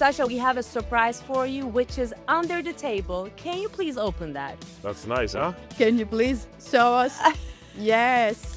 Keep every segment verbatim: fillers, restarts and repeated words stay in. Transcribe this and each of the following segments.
Sasha, we have a surprise for you, which is under the table. Can you please open that? That's nice, huh? Can you please show us? Yes.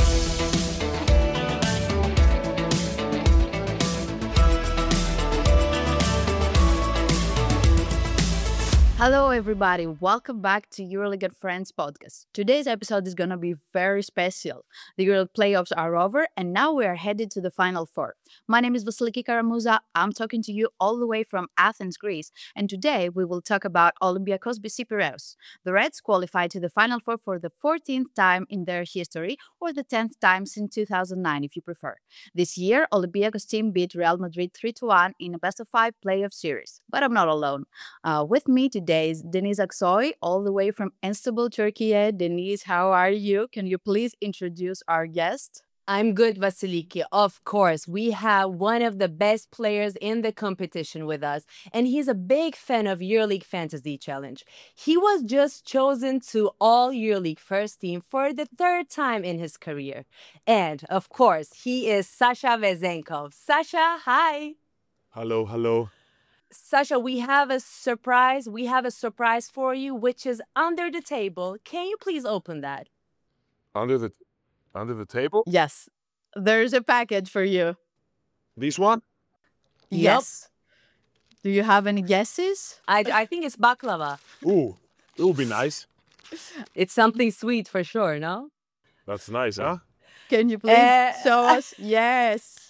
Hello, everybody. Welcome back to EuroLeague and Friends podcast. Today's episode is going to be very special. The EuroLeague playoffs are over, and now we are headed to the Final Four. My name is Vasiliki Karamouza. I'm talking to you all the way from Athens, Greece, and today we will talk about Olympiacos B C Piraeus. The Reds qualified to the Final Four for the fourteenth time in their history, or the tenth time since two thousand nine, if you prefer. This year, Olympiacos team beat Real Madrid three to one in a best-of-five playoff series. But I'm not alone. Uh, with me today is Denise Aksoy, all the way from Istanbul, Turkey. Denise, how are you? Can you please introduce our guest? I'm good, Vasiliki. Of course, we have one of the best players in the competition with us, and he's a big fan of EuroLeague Fantasy Challenge. He was just chosen to All EuroLeague First Team for the third time in his career. And, of course, he is Sasha Vezenkov. Sasha, hi! Hello, hello. Sasha, we have a surprise. We have a surprise for you, which is under the table. Can you please open that? Under the under the table? Yes. There's a package for you. This one? Yes. Do you have any guesses? I, I think it's baklava. Ooh, it will be nice. It's something sweet for sure, no? That's nice, huh? Can you please Uh, show us? Yes.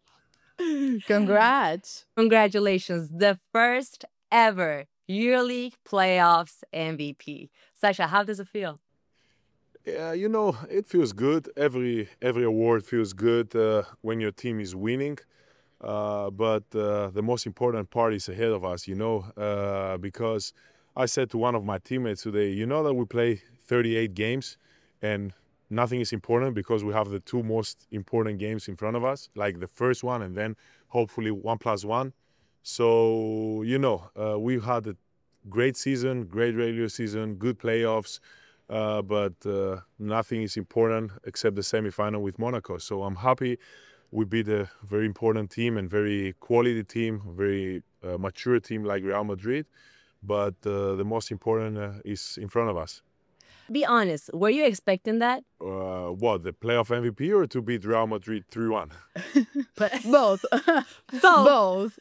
Congrats. Congratulations, the first ever EuroLeague playoffs M V P. Sasha, how does it feel? Yeah, you know, it feels good. Every every award feels good uh, when your team is winning. Uh, but uh, the most important part is ahead of us, you know, uh, because I said to one of my teammates today, you know that we play thirty-eight games and nothing is important because we have the two most important games in front of us, like the first one and then hopefully one plus one. So, you know, uh, we've had a great season, great regular season, good playoffs, uh, but uh, nothing is important except the semifinal with Monaco. So I'm happy we beat a very important team and very quality team, very uh, mature team like Real Madrid. But uh, the most important uh, is in front of us. Be honest, were you expecting that? Uh, what, the playoff M V P or to beat Real Madrid three one? Both. Both. Both.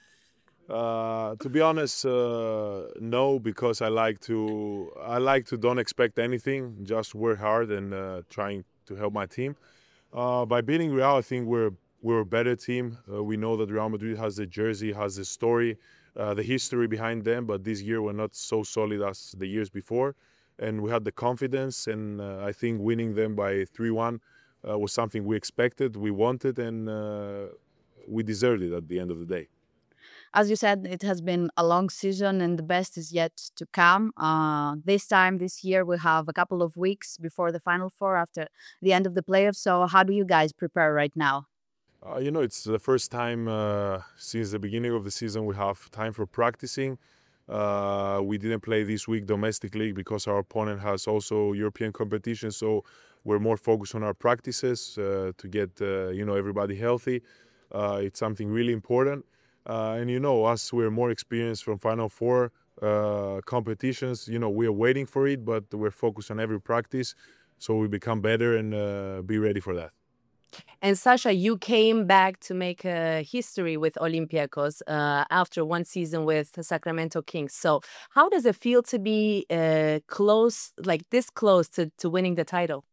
Uh, to be honest, uh, no, because I like to I like to don't expect anything, just work hard and uh, trying to help my team. Uh, by beating Real, I think we're we're a better team. Uh, we know that Real Madrid has the jersey, has the story, uh, the history behind them, but this year we're not so solid as the years before. And we had the confidence, and uh, I think winning them by three one uh, was something we expected, we wanted, and uh, we deserved it at the end of the day. As you said, it has been a long season and the best is yet to come. Uh, this time, this year, we have a couple of weeks before the Final Four after the end of the playoffs. So how do you guys prepare right now? Uh, you know, it's the first time uh, since the beginning of the season we have time for practicing. Uh, we didn't play this week domestic league because our opponent has also European competition, so we're more focused on our practices uh, to get uh, you know everybody healthy. Uh, it's something really important, uh, and you know us, we're more experienced from Final Four uh, competitions. You know, we're waiting for it, but we're focused on every practice, so we become better and uh, be ready for that. And Sasha, you came back to make a history with Olympiacos uh, after one season with the Sacramento Kings. So how does it feel to be uh, close, like this close to, to winning the title?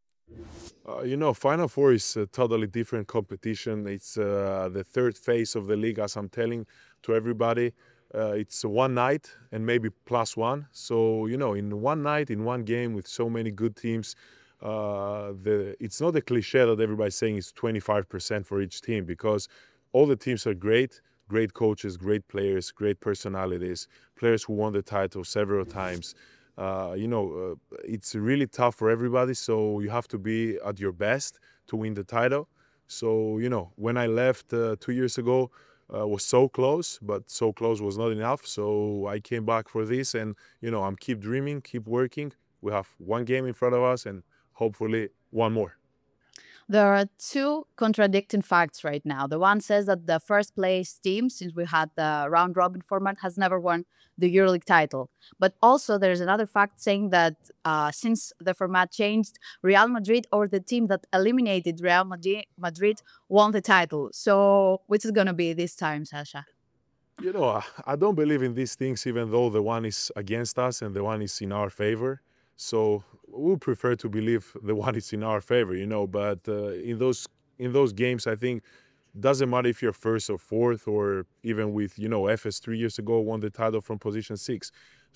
Uh, you know, Final Four is a totally different competition. It's uh, the third phase of the league, as I'm telling to everybody. Uh, it's one night and maybe plus one. So, you know, in one night, in one game with so many good teams, uh, the it's not a cliche that everybody's saying it's twenty-five percent for each team, because all the teams are great, great coaches, great players, great personalities, players who won the title several times. Uh, you know, uh, it's really tough for everybody, so you have to be at your best to win the title. So, you know, when I left uh, two years ago, uh, was so close, but so close was not enough. So I came back for this, and, you know, I'm keep dreaming, keep working. We have one game in front of us and hopefully one more. There are two contradicting facts right now. The one says that the first place team, since we had the round robin format, has never won the EuroLeague title. But also, there's another fact saying that uh, since the format changed, Real Madrid, or the team that eliminated Real Madri- Madrid, won the title. So, which is going to be this time, Sasha? You know, I, I don't believe in these things, even though the one is against us and the one is in our favor. So we prefer to believe the one is in our favor, you know. But uh, in those in those games, I think doesn't matter if you're first or fourth, or even with you know F S three years ago won the title from position six.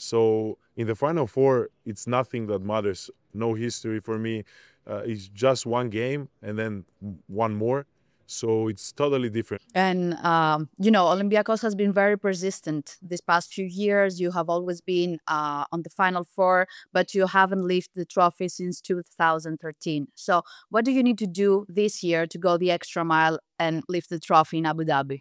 So in the final four, it's nothing that matters. No history for me. Uh, it's just one game and then one more. So it's totally different. And, um, you know, Olympiacos has been very persistent these past few years. You have always been uh, on the Final Four, but you haven't lifted the trophy since two thousand thirteen. So, what do you need to do this year to go the extra mile and lift the trophy in Abu Dhabi?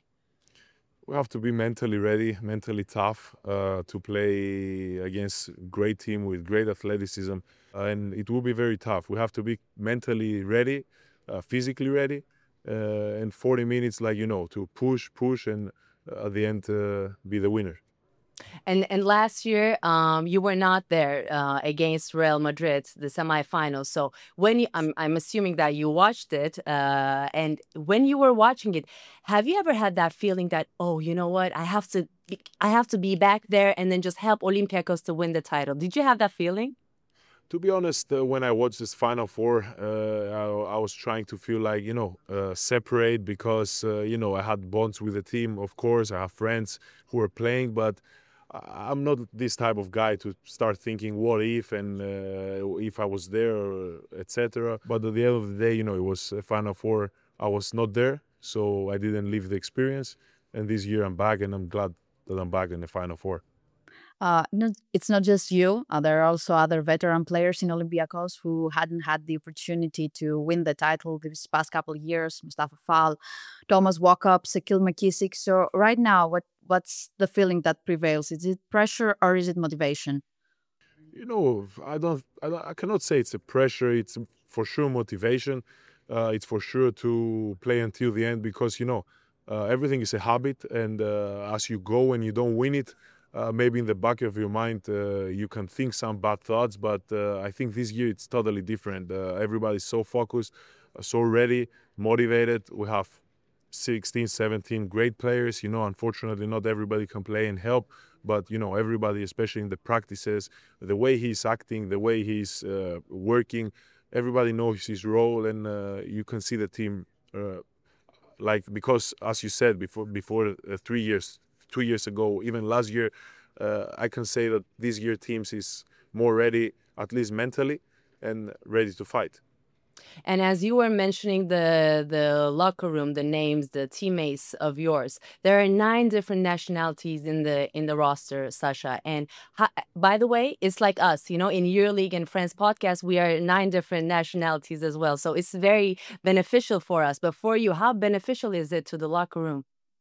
We have to be mentally ready, mentally tough uh, to play against great team with great athleticism, uh, and it will be very tough. We have to be mentally ready, uh, physically ready, uh, and forty minutes, like you know, to push, push, and uh, at the end uh, be the winner. And and last year, um, you were not there uh, against Real Madrid, the semifinals. So when you, I'm I'm assuming that you watched it, uh, and when you were watching it, have you ever had that feeling that, oh, you know what, I have to be, I have to be back there and then just help Olympiacos to win the title? Did you have that feeling? To be honest, uh, when I watched this Final Four, uh, I, I was trying to feel like, you know, uh, separate because, uh, you know, I had bonds with the team. Of course, I have friends who are playing, but I- I'm not this type of guy to start thinking what if and uh, if I was there, et cetera. But at the end of the day, you know, it was a Final Four. I was not there, so I didn't live the experience. And this year I'm back, and I'm glad that I'm back in the Final Four. Uh, no, it's not just you. Uh, there are also other veteran players in Olympiacos who hadn't had the opportunity to win the title these past couple of years. Mustafa Fall, Thomas Walkup, Sakil McKissick. So right now, what what's the feeling that prevails? Is it pressure or is it motivation? You know, I don't, I don't, I cannot say it's a pressure. It's for sure motivation. Uh, it's for sure to play until the end because you know uh, everything is a habit, and uh, as you go and you don't win it, uh, maybe in the back of your mind uh, you can think some bad thoughts. But uh, I think this year it's totally different. Uh, everybody's so focused, uh, so ready, motivated. We have sixteen, seventeen great players. You know, unfortunately, not everybody can play and help, but you know, everybody, especially in the practices, the way he's acting, the way he's uh, working, everybody knows his role, and uh, you can see the team. Uh, like because, as you said before, before uh, three years, two years ago, even last year, uh, I can say that this year teams is more ready, at least mentally, and ready to fight. And as you were mentioning the the locker room, the names, the teammates of yours, there are nine different nationalities in the in the roster, Sasha. And ha- by the way, it's like us, you know, in EuroLeague and Friends podcast, we are nine different nationalities as well. So it's very beneficial for us. But for you, how beneficial is it to the locker room?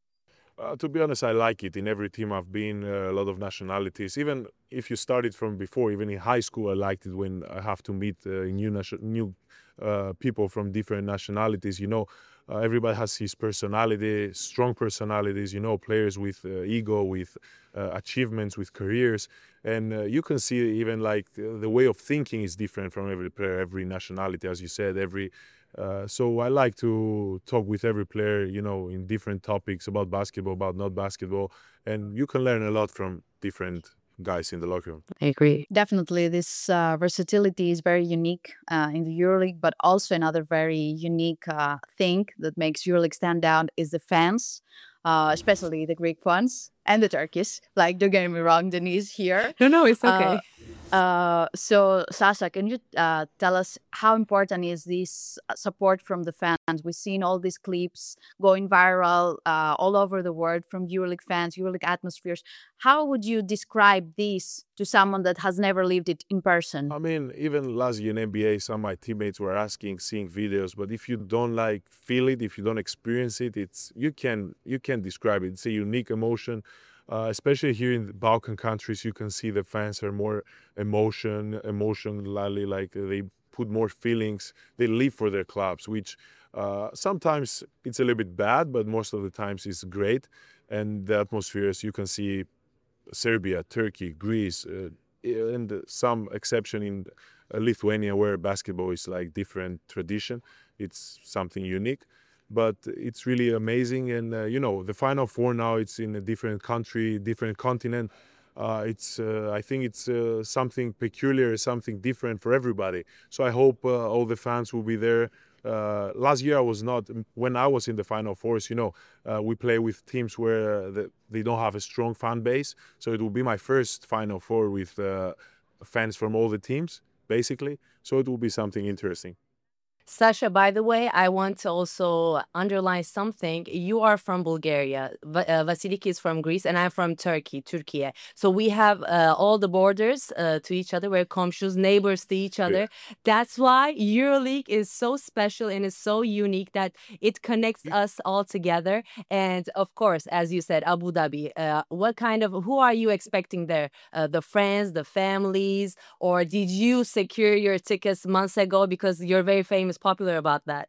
Uh, to be honest, I like it. In every team I've been, uh, a lot of nationalities. Even if you started from before, even in high school, I liked it when I have to meet uh, new nation- new uh, people from different nationalities. You know, uh, everybody has his personality, strong personalities. You know, players with uh, ego, with uh, achievements, with careers, and uh, you can see even like the, the way of thinking is different from every player, every nationality, as you said, every uh, so I like to talk with every player, you know, in different topics about basketball, about not basketball, and you can learn a lot from different guys in the locker room. I agree. Definitely, this uh, versatility is very unique uh, in the EuroLeague, but also another very unique uh, thing that makes EuroLeague stand out is the fans, uh, especially the Greek ones and the Turkish. Like, don't get me wrong, Denise here. No, no, it's Uh, okay. uh, so, Sasha, can you uh, tell us how important is this uh, support from the fans? We've seen all these clips going viral uh, all over the world from EuroLeague fans, EuroLeague atmospheres. How would you describe this to someone that has never lived it in person? I mean, even last year in N B A, some of my teammates were asking, seeing videos, but if you don't like feel it, if you don't experience it, it's you can you can describe it. It's a unique emotion. Uh, especially here in the Balkan countries, you can see the fans are more emotion, emotionally like they put more feelings. They live for their clubs, which uh, sometimes it's a little bit bad, but most of the times it's great. And the atmosphere, as you can see, Serbia, Turkey, Greece, uh, and some exception in uh, Lithuania, where basketball is like different tradition. It's something unique, but it's really amazing. And uh, you know, the Final Four now, it's in a different country, different continent. Uh, it's uh, I think it's uh, something peculiar, something different for everybody. So I hope uh, all the fans will be there. Uh, last year I was not, when I was in the Final Fours, you know, uh, we play with teams where the, they don't have a strong fan base. So it will be my first Final Four with uh, fans from all the teams, basically. So it will be something interesting. Sasha, by the way, I want to also underline something. You are from Bulgaria. Va- uh, Vasilik is from Greece, and I'm from Turkey, Turkey. So we have uh, all the borders uh, to each other. We're komşus, neighbors to each Yeah. other. That's why EuroLeague is so special and is so unique that it connects us all together. And of course, as you said, Abu Dhabi. Uh, what kind of, who are you expecting there? Uh, the friends, the families, or did you secure your tickets months ago because you're very famous, popular about that?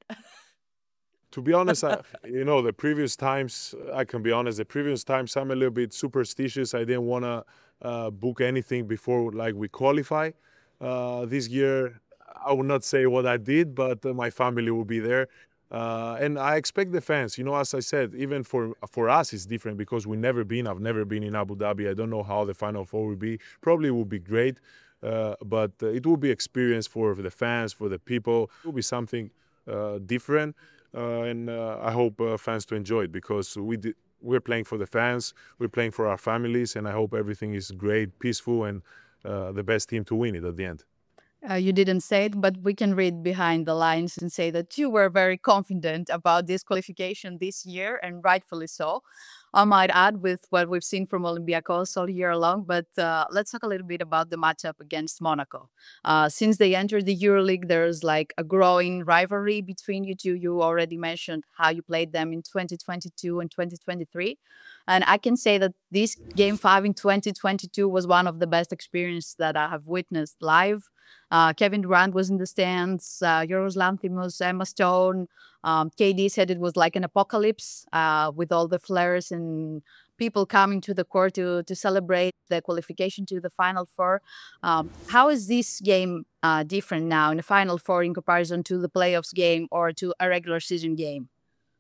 To be honest, I, you know, the previous times, I can be honest, the previous times I'm a little bit superstitious. I didn't want to uh, book anything before like we qualify. Uh, this year, I will not say what I did, but uh, my family will be there. Uh, and I expect the fans, you know, as I said, even for for us, it's different because we've never been, I've never been in Abu Dhabi. I don't know how the Final Four will be. Probably will be great, uh, but uh, it will be experience for the fans, for the people. It will be something uh, different. Uh, and uh, I hope uh, fans to enjoy it because we di- we're playing for the fans, we're playing for our families, and I hope everything is great, peaceful, and uh, the best team to win it at the end. Uh, you didn't say it, but we can read behind the lines and say that you were very confident about this qualification this year, and rightfully so. I might add with what we've seen from Olympiacos all year long, but uh, let's talk a little bit about the matchup against Monaco. Uh, since they entered the EuroLeague, there's like a growing rivalry between you two. You already mentioned how you played them in twenty twenty-two and twenty twenty-three. And I can say that this game five in twenty twenty-two was one of the best experiences that I have witnessed live. Uh, Kevin Durant was in the stands, uh, Yorgos Lanthimos, Emma Stone. Um, K D said it was like an apocalypse uh, with all the flares and people coming to the court to, to celebrate the qualification to the Final Four. Um, how is this game uh, different now in the Final Four in comparison to the playoffs game or to a regular season game?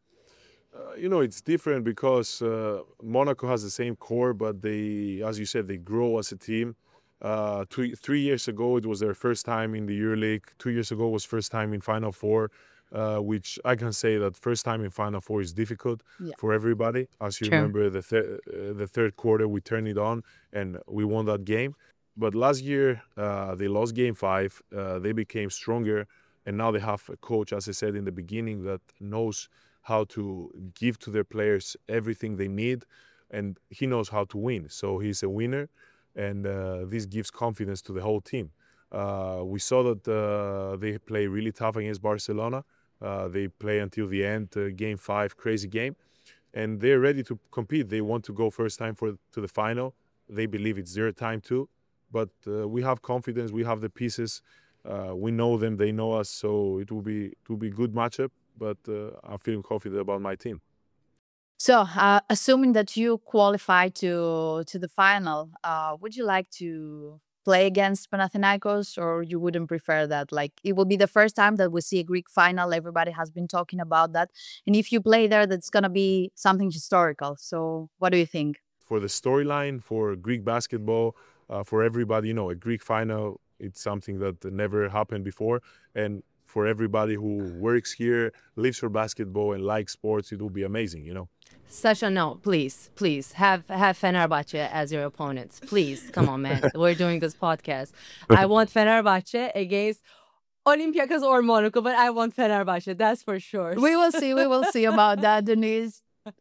Uh, you know, it's different because uh, Monaco has the same core, but they, as you said, they grow as a team. Uh, two, three years ago, it was their first time in the EuroLeague. Two years ago was first time in Final Four, uh, which I can say that first time in Final Four is difficult Yeah. for everybody. As you True. remember, the thir- uh, the third quarter we turned it on and we won that game. But last year uh, they lost Game Five. Uh, they became stronger, and now they have a coach, as I said in the beginning, that knows how to give to their players everything they need, and he knows how to win. So he's a winner, and uh, this gives confidence to the whole team. Uh, we saw that uh, they play really tough against Barcelona. Uh, they play until the end, uh, game five, crazy game, and they're ready to compete. They want to go first time for to the final. They believe it's their time too, but uh, we have confidence. We have the pieces. Uh, we know them. They know us. So it will be it will be good matchup. But uh, I'm feeling confident about my team. So, uh, assuming that you qualify to to the final, uh, would you like to play against Panathinaikos, or you wouldn't prefer that? Like, it will be the first time that we see a Greek final. Everybody has been talking about that, and if you play there, that's gonna be something historical. So, what do you think? For the storyline, for Greek basketball, uh, for everybody, you know, a Greek final, it's something that never happened before. And for everybody who works here, lives for basketball and likes sports, it will be amazing, you know. Sasha, no, please, please have have Fenerbahce as your opponents. Please, come on, man. We're doing this podcast. I want Fenerbahce against Olympiacos or Monaco, but I want Fenerbahce. That's for sure. We will see. We will see about that, Denise.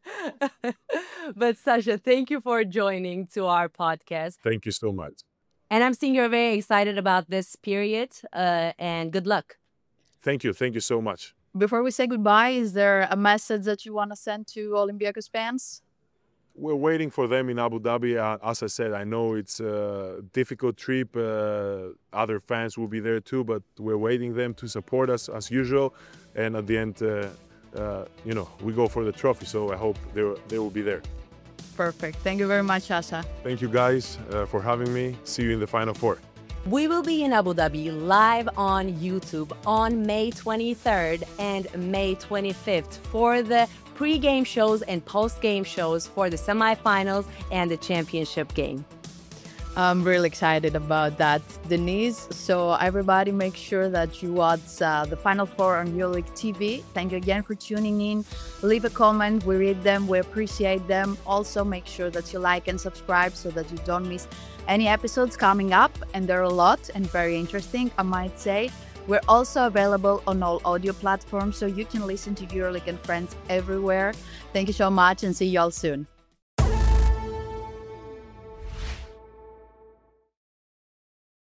But Sasha, thank you for joining to our podcast. Thank you so much. And I'm seeing you're very excited about this period. Uh, and good luck. Thank you. Thank you so much. Before we say goodbye, is there a message that you want to send to Olympiacos fans? we're waiting for them in Abu Dhabi. Uh, as I said, I know it's a difficult trip. Uh, other fans will be there too, but we're waiting them to support us as usual. And at the end, uh, uh, you know, we go for the trophy. So I hope they they will be there. Perfect. Thank you very much, Asa. Thank you guys uh, for having me. See you in the Final Four. We will be in Abu Dhabi live on YouTube on May twenty-third and May twenty-fifth for the pre-game shows and post-game shows for the semifinals and the championship game. I'm really excited about that, Denise. So everybody make sure that you watch uh, the Final Four on EuroLeague T V. Thank you again for tuning in. Leave a comment. We read them. We appreciate them. Also, make sure that you like and subscribe so that you don't miss any episodes coming up. And there are a lot and very interesting, I might say. We're also available on all audio platforms, so you can listen to EuroLeague and Friends everywhere. Thank you so much and see you all soon.